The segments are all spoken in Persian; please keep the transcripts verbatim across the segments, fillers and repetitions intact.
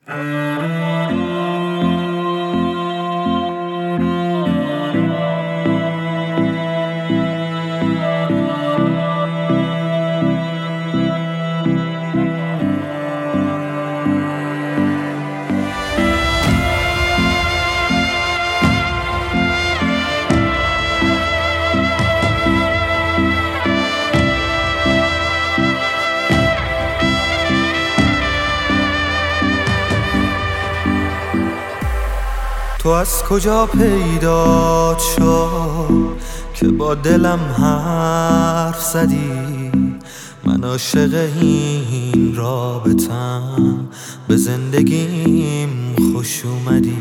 تو از کجا پیدا شد که با دلم حرف زدی؟ من عاشق این رابطم، به زندگیم خوش اومدی.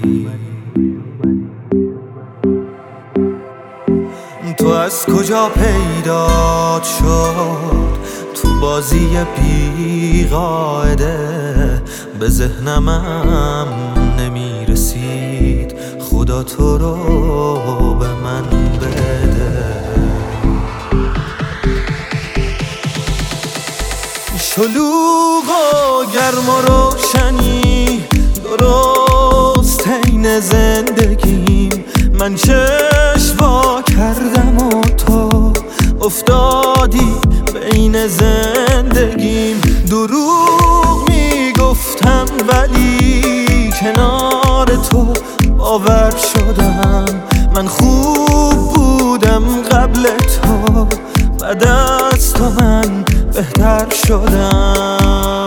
تو از کجا پیدا شد تو بازی بی قاعده؟ به ذهنمم نمیرسید، خدا تو رو به من بده. شلوغ و گرم و روشنی درست عین زندگیم، من چشم وا کردم و تو افتادی بین زندگیم. دروغ میگفتم ولی کنار تو باور شدم. من خوب بودم قبل تو، بعد از تو من بهتر شدم.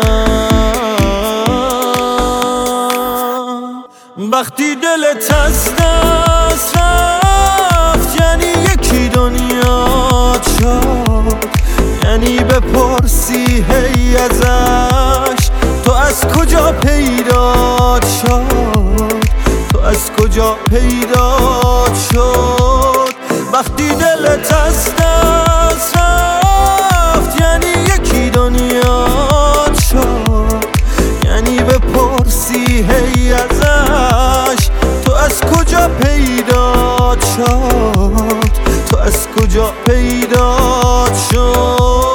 وقتی دلت از دست رفت یعنی یکی دنیا شد، یعنی بپرسی هی ازش تو از کجا پیدا شد، تو از کجا پیدا شد. وقتی دلت از دست رفت یعنی یکی دنیا شد، یعنی بپرسی هی ازش تو از کجا پیدا شد، تو از کجا پیدا شد.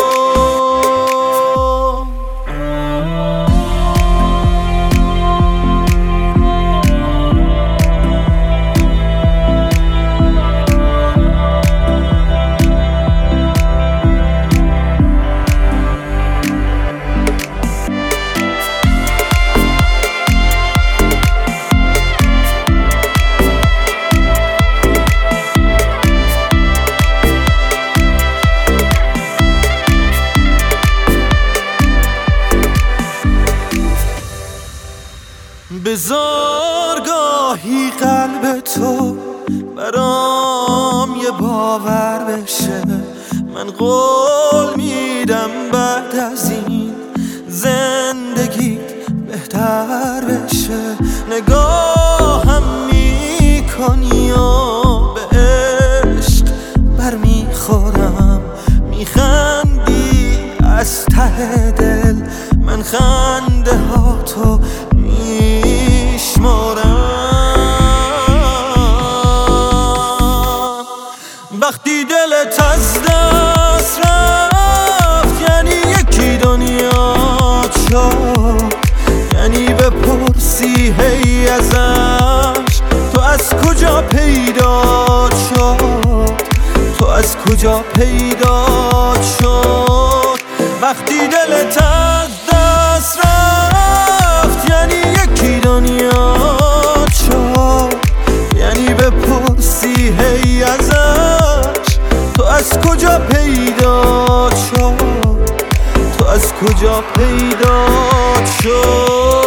بذار گاهی قلب تو برام یه باور بشه. من قول میدم بعد از این زندگی بهتر بشه. نگاهم میکنی و به عشق برمیخورم، میخندی از ته دل، من خنده ها تو وقتی دلت از دست رفت یعنی یکی دنیا شد، یعنی بپرسی هی ازش تو از کجا پیدا شد، تو از کجا پیدا شد. وقتی دلت از دست رفت یعنی یکی دنیا شد، یعنی بپرسی هی ازش تو از کجا پیدا شد، تو از کجا پیدا شد.